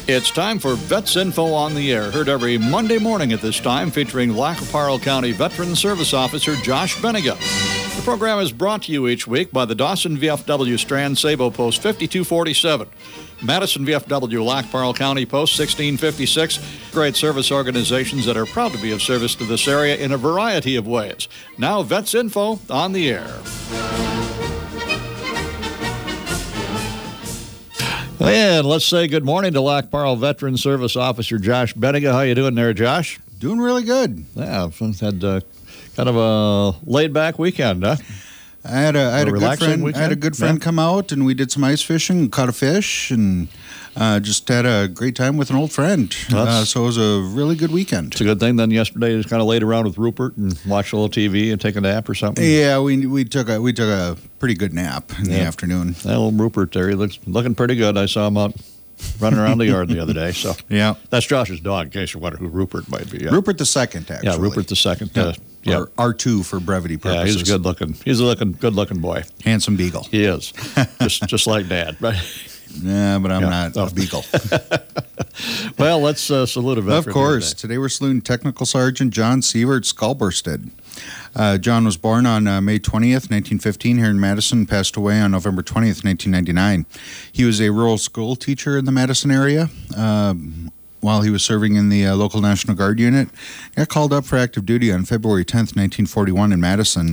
It's time for Vets Info on the Air, heard every Monday morning at this time, featuring Lac qui Parle County Veteran Service Officer Josh Benega. The program is brought to you each week by the Dawson VFW Strand Sabo Post 5247, Madison VFW Lac qui Parle County Post 1656, great service organizations that are proud to be of service to this area in a variety of ways. Now, Vets Info on the Air. And let's say good morning to Lac qui Parle Veteran Service Officer Josh Benega. How you doing there, Josh? Doing really good. Yeah, had kind of a laid-back weekend, huh? I had a good friend come out, and we did some ice fishing, caught a fish, and just had a great time with an old friend. So it was a really good weekend. It's a good thing. Then yesterday, just kind of laid around with Rupert and watched a little TV and take a nap or something. Yeah, we took a pretty good nap in the afternoon. That old Rupert there, he looks looking pretty good. I saw him out running around the yard the other day. So yeah, that's Josh's dog. In case you wonder who Rupert might be. Rupert the second, actually. Yeah, Rupert the second. Or R2 for brevity purposes. Yeah, he's good looking. He's a good-looking boy. Handsome beagle. He is, just like Dad, right? Yeah, but I'm not a beagle. Well, let's salute a veteran. Of course. Today we're saluting Technical Sergeant John Sievert Skullbursted. John was born on May 20th, 1915 here in Madison, passed away on November 20th, 1999. He was a rural school teacher in the Madison area while he was serving in the local National Guard unit. Got called up for active duty on February 10th, 1941 in Madison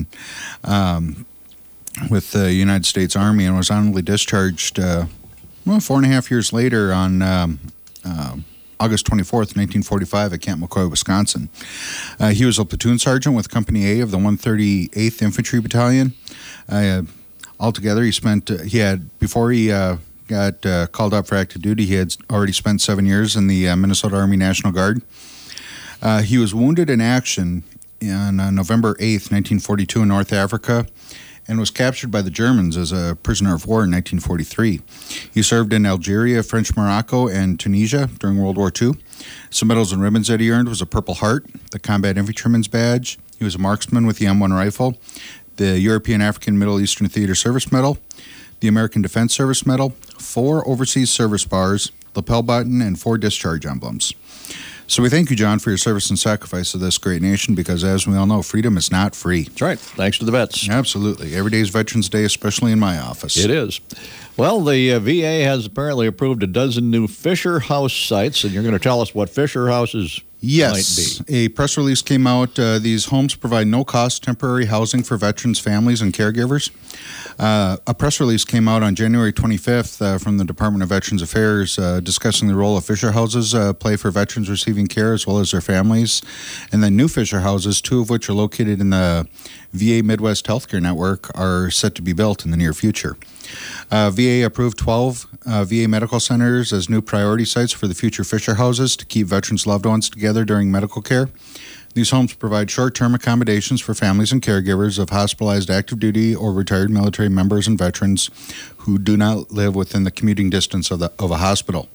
with the United States Army and was honorably discharged 4.5 years later on August 24th, 1945 at Camp McCoy, Wisconsin. He was a platoon sergeant with Company A of the 138th Infantry Battalion. Altogether, before he got called up for active duty, he had already spent 7 years in the Minnesota Army National Guard. He was wounded in action on November 8th, 1942 in North Africa, and was captured by the Germans as a prisoner of war in 1943. He served in Algeria, French Morocco, and Tunisia during World War II. Some medals and ribbons that he earned was a Purple Heart, the Combat Infantryman's Badge. He was a marksman with the M1 rifle, the European, African, Middle Eastern Theater Service Medal, the American Defense Service Medal, 4 Overseas Service Bars, lapel button, and 4 discharge emblems. So we thank you, John, for your service and sacrifice to this great nation because, as we all know, freedom is not free. That's right. Thanks to the vets. Absolutely. Every day is Veterans Day, especially in my office. It is. Well, the VA has apparently approved a dozen new Fisher House sites, and you're going to tell us what Fisher Houses might be. A press release came out. These homes provide no-cost temporary housing for veterans, families, and caregivers. A press release came out on January 25th from the Department of Veterans Affairs discussing the role of Fisher Houses play for veterans receiving care as well as their families. And then new Fisher Houses, 2 of which are located in the VA Midwest Healthcare Network, are set to be built in the near future. VA approved 12 VA medical centers as new priority sites for the future Fisher Houses to keep veterans' loved ones together during medical care. These homes provide short-term accommodations for families and caregivers of hospitalized active duty or retired military members and veterans who do not live within the commuting distance of a hospital.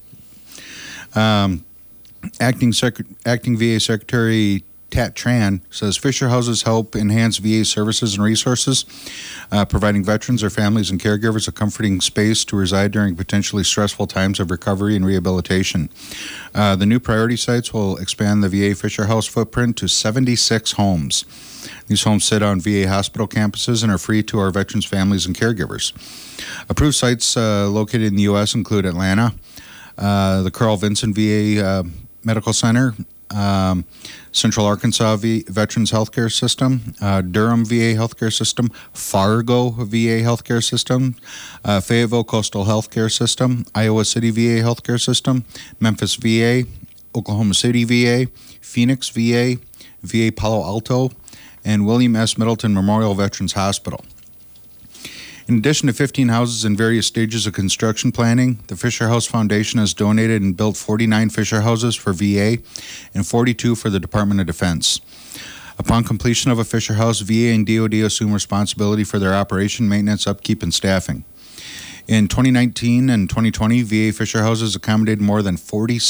Acting VA Secretary Tat Tran says Fisher Houses help enhance VA services and resources, providing veterans, their families, and caregivers a comforting space to reside during potentially stressful times of recovery and rehabilitation. The new priority sites will expand the VA Fisher House footprint to 76 homes. These homes sit on VA hospital campuses and are free to our veterans' families and caregivers. Approved sites located in the U.S. include Atlanta, the Carl Vinson VA Medical Center, Central Arkansas Veterans Healthcare System, Durham VA Healthcare System, Fargo VA Healthcare System, Fayetteville Coastal Healthcare System, Iowa City VA Healthcare System, Memphis VA, Oklahoma City VA, Phoenix VA, VA Palo Alto, and William S. Middleton Memorial Veterans Hospital. In addition to 15 houses in various stages of construction planning, the Fisher House Foundation has donated and built 49 Fisher Houses for VA and 42 for the Department of Defense. Upon completion of a Fisher House, VA and DoD assume responsibility for their operation, maintenance, upkeep, and staffing. In 2019 and 2020, VA Fisher Houses accommodated more than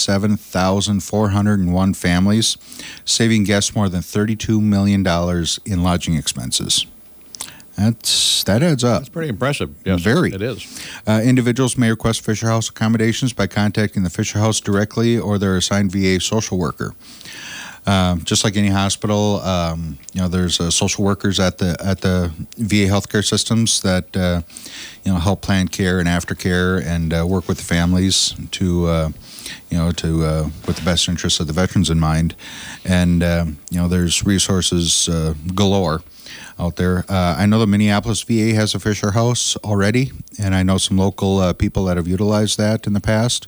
47,401 families, saving guests more than $32 million in lodging expenses. That adds up. That's pretty impressive. Yes, Very. It is. Individuals may request Fisher House accommodations by contacting the Fisher House directly or their assigned VA social worker. Just like any hospital, there's social workers at the VA healthcare systems that help plan care and aftercare and work with the families to with the best interests of the veterans in mind. And there's resources galore out there. I know the Minneapolis VA has a Fisher House already, and I know some local people that have utilized that in the past.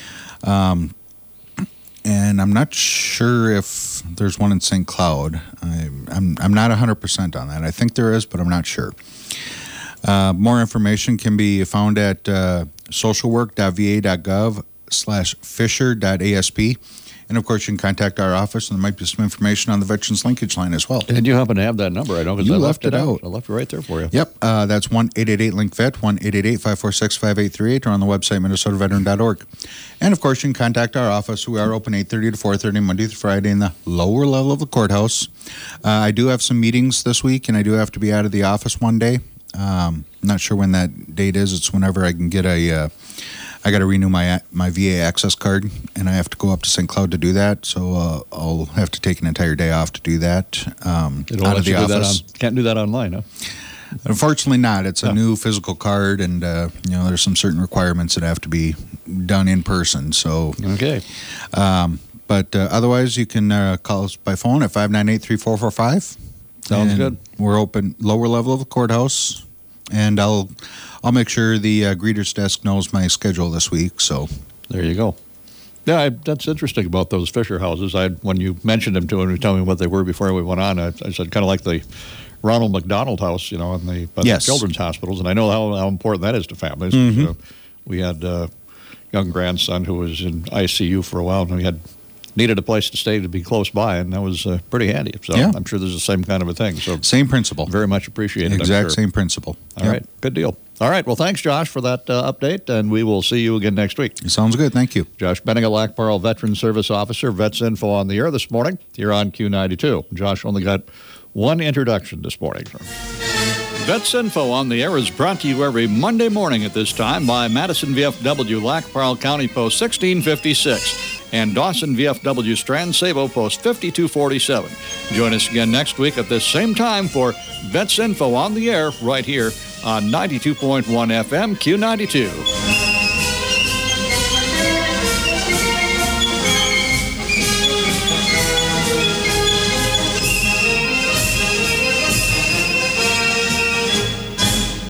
And I'm not sure if there's one in St. Cloud. I'm not 100% on that. I think there is, but I'm not sure. More information can be found at socialwork.va.gov/fisher.asp. And, of course, you can contact our office, and there might be some information on the Veterans Linkage Line as well. And you happen to have that number, I know, because I left it out. I left it right there for you. Yep. That's 1-888-LINK-VET, 1-888-546-5838, or on the website, minnesotaveteran.org. And, of course, you can contact our office. We are open 8:30 to 4:30, Monday through Friday, in the lower level of the courthouse. I do have some meetings this week, and I do have to be out of the office one day. I'm not sure when that date is. It's whenever I can get I got to renew my VA access card, and I have to go up to St. Cloud to do that. So I'll have to take an entire day off to do that out of the office. Can't do that online, huh? Unfortunately not. It's a new physical card, and there's some certain requirements that have to be done in person. So okay. But otherwise, you can call us by phone at 598-3445. Sounds good. We're open lower level of the courthouse, and I'll make sure the greeter's desk knows my schedule this week. So there you go. Yeah, that's interesting about those Fisher houses. When you mentioned them to me, and you told me what they were before we went on, I said kind of like the Ronald McDonald House, in the children's hospitals, and I know how important that is to families. Mm-hmm. We had a young grandson who was in ICU for a while, and we needed a place to stay to be close by, and that was pretty handy. So yeah. I'm sure there's the same kind of a thing. So same principle. Very much appreciated. Exact same principle. All right. Good deal. All right. Well, thanks, Josh, for that update, and we will see you again next week. Sounds good. Thank you. Josh Benega, Lac Parle Veteran Service Officer, Vets Info on the air this morning here on Q92. Josh only got one introduction this morning. Vets Info on the air is brought to you every Monday morning at this time by Madison VFW, Lac Parle County Post 1656. And Dawson VFW Strand Sabo Post 5247. Join us again next week at this same time for Vets Info on the air right here on 92.1 FM Q92.